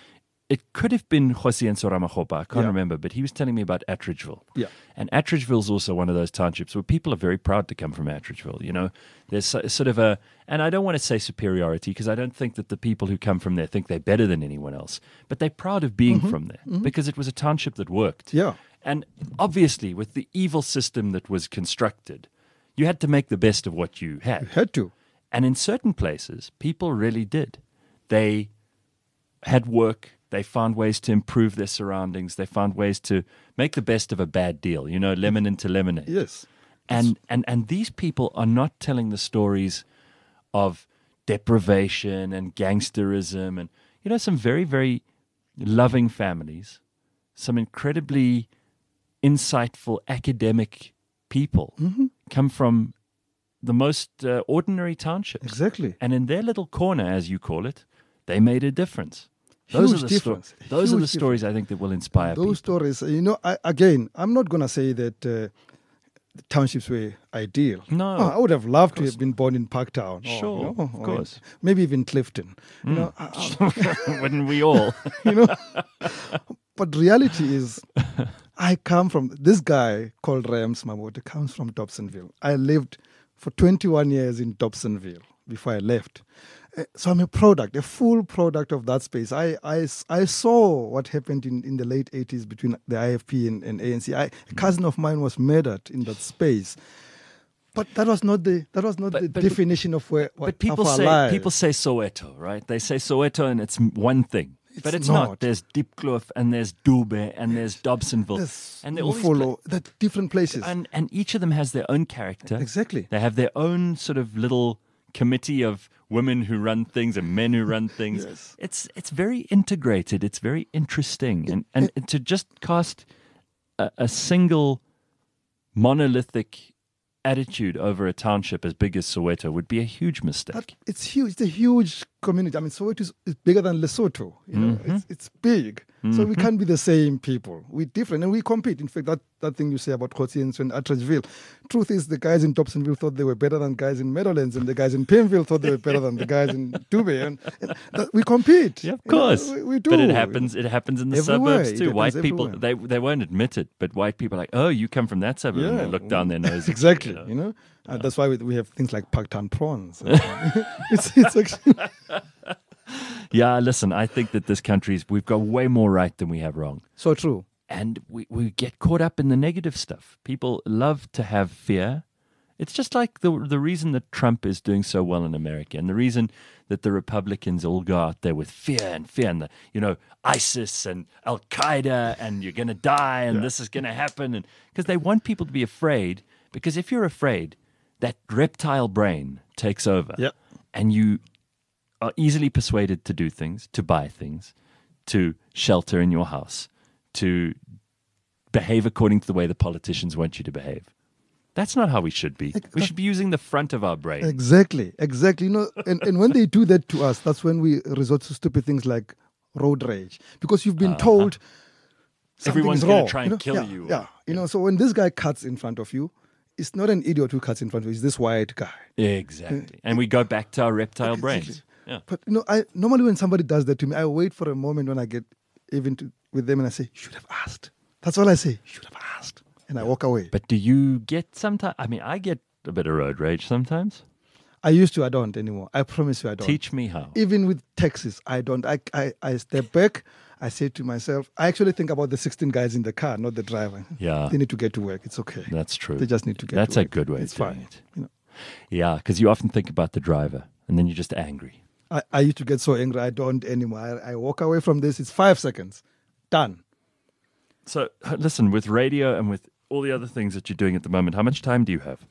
it could have been Jose Enzo Ramajopa. I can't Yeah. remember, but he was telling me about Attridgeville. Yeah. And Attridgeville's also one of those townships where people are very proud to come from Attridgeville. You know, there's so- sort of a, and I don't want to say superiority because I don't think that the people who come from there think they're better than anyone else, but they're proud of being Mhm. from there Mhm. because it was a township that worked. Yeah. And obviously, with the evil system that was constructed, you had to make the best of what you had. you had to. And in certain places, people really did. They had work. They found ways to improve their surroundings. They found ways to make the best of a bad deal, you know, lemon into lemonade. Yes. And, and, and these people are not telling the stories of deprivation and gangsterism and, you know, some very, very loving families, some incredibly insightful academic people Mhm. come from the most uh, ordinary townships. Exactly. And in their little corner, as you call it, they made a difference. Those Huge are the sto- difference. Those are the Huge stories I think that will inspire Those people. stories, you know, I, again, I'm not going to say that uh, the townships were ideal. No. Oh, I would have loved to have been born in Parktown. Or, Sure, you know, of or course. Maybe even Clifton. You Mm. know, I- Wouldn't we all? you know. But reality is, I come from, this guy called Rams Mabote comes from Dobsonville. I lived for twenty-one years in Dobsonville before I left. Uh, So I'm a product, a full product of that space. I, I, I saw what happened in, in the late eighties between the I F P and, and A N C. I, a cousin of mine was murdered in that space. But that was not the that was not the but- definition of where But people of our say lives. people say Soweto, right? They say Soweto, and it's m- one thing, but It's it's not. not. There's Diepkloof, and there's Dube, and there's Dobsonville, Yes, and they're all these follow the different places. pla- and and each of them has their own character. Exactly. They have their own sort of little committee of women who run things and men who run things. Yes. It's it's very integrated. It's very interesting, and and to just cast a, a single monolithic attitude over a township as big as Soweto would be a huge mistake. That- it's huge. It's a huge community. I mean, Soweto is, is bigger than Lesotho. You know, Mhm. it's, it's big. So we Mhm. can't be the same people. We're different, and we compete. In fact, that, that thing you say about Khotsiens and Atteridgeville, truth is, the guys in Dobsonville thought they were better than guys in Meadowlands, and the guys in Pimville thought they were better than the guys in Dube. And, and that, we compete. Yeah, of You know, course. we, we do. But it happens. It happens in the Everywhere. suburbs It too. White happens people, everywhere. they they won't admit it, but white people are like, oh, you come from that suburb, and they look down their nose. Exactly. You know, Uh, that's why we, we have things like Parktown prawns. it's, it's actually. Yeah, listen, I think that this country's we've got way more right than we have wrong. So true. And we, we get caught up in the negative stuff. People love to have fear. It's just like the the reason that Trump is doing so well in America, and the reason that the Republicans all go out there with fear and fear, and the, you know, ISIS and Al Qaeda, and you're going to die, and Yeah. this is going to happen, and because they want people to be afraid. Because if you're afraid, that reptile brain takes over, Yep. and you are easily persuaded to do things, to buy things, to shelter in your house, to behave according to the way the politicians want you to behave. That's not how we should be. We should be using the front of our brain. Exactly, exactly. You know, and, and when they do that to us, that's when we resort to stupid things like road rage, because you've been Uh-huh. told something's Everyone's wrong. gonna try and you know? kill yeah, you. Yeah, you know. So when this guy cuts in front of you, it's not an idiot who cuts in front of you. It's this white guy. Exactly. And we go back to our reptile brains. Exactly. Yeah. But you know, I normally when somebody does that to me, I wait for a moment when I get even to, with them, and I say, "You should have asked." That's all I say. You should have asked, and I walk away. But do you get sometimes? I mean, I get a bit of road rage sometimes. I used to. I don't anymore. I promise you, I don't. Teach me how. Even with taxis, I don't. I, I, I step back. I say to myself, I actually think about the sixteen guys in the car, not the driver. Yeah. They need to get to work. It's okay. That's true. They just need to get That's to a work. good way It's of doing fine. it. You know, Yeah, because you often think about the driver, and then you're just angry. I, I used to get so angry. I don't anymore. I, I walk away from this. It's five seconds. Done. So, h- listen, with radio and with all the other things that you're doing at the moment, how much time do you have?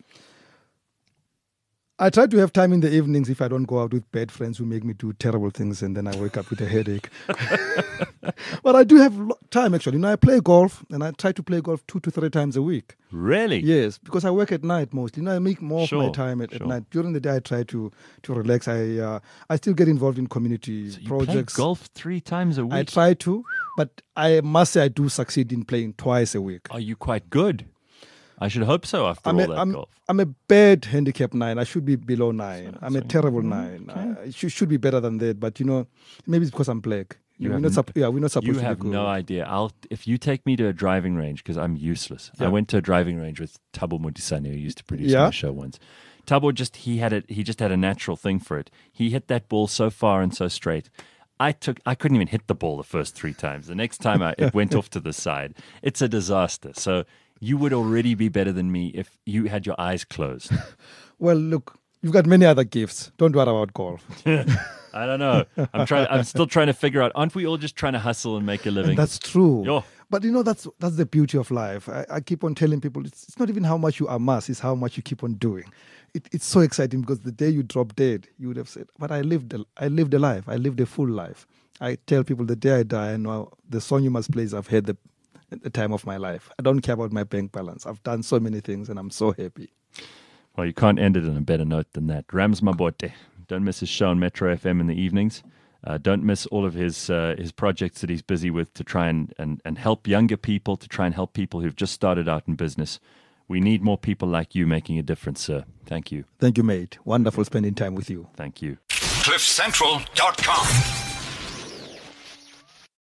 I try to have time in the evenings if I don't go out with bad friends who make me do terrible things, and then I wake up with a headache. But I do have lo- time, actually. You know, I play golf, and I try to play golf two to three times a week. Really? Yes, because I work at night mostly. You know, I make more of Sure, my time at, at sure. night. During the day, I try to to relax. I uh, I still get involved in community You projects. play golf three times a week. I try to, but I must say I do succeed in playing twice a week. Are you quite good? I should hope so after I'm all a, that I'm, golf. I'm a bad handicap nine. I should be below nine. I'm a terrible nine. I, I should, should be better than that. But you know, maybe it's because I'm black. You we're have not n- sup- yeah, we're not supposed You to have be good. no idea. I'll if you take me to a driving range because I'm useless. I Yeah. went to a driving range with Thabo Modisane, who used to produce Yeah. my show once. Thabo just he had it. He just had a natural thing for it. He hit that ball so far and so straight. I took. I couldn't even hit the ball the first three times. The next time I, it went off to the side. It's a disaster. So you would already be better than me if you had your eyes closed. Well, look, you've got many other gifts. Don't worry about golf. I don't know. I'm trying. I'm still trying to figure out. Aren't we all just trying to hustle and make a living? That's true. Yo. But you know, that's that's the beauty of life. I, I keep on telling people it's, it's not even how much you amass, it's how much you keep on doing. It, it's so exciting because the day you drop dead, you would have said, but I lived a, I lived a life. I lived a full life. I tell people the day I die, I know the song you must play is I've had the, the time of my life. I don't care about my bank balance. I've done so many things and I'm so happy. Well, you can't end it on a better note than that. Rams Mabote. Don't miss his show on Metro F M in the evenings. Uh, don't miss all of his uh, his projects that he's busy with to try and, and, and help younger people, to try and help people who've just started out in business We need more people like you making a difference, sir. Thank you. Thank you, mate. Wonderful spending time with you. Thank you. cliff central dot com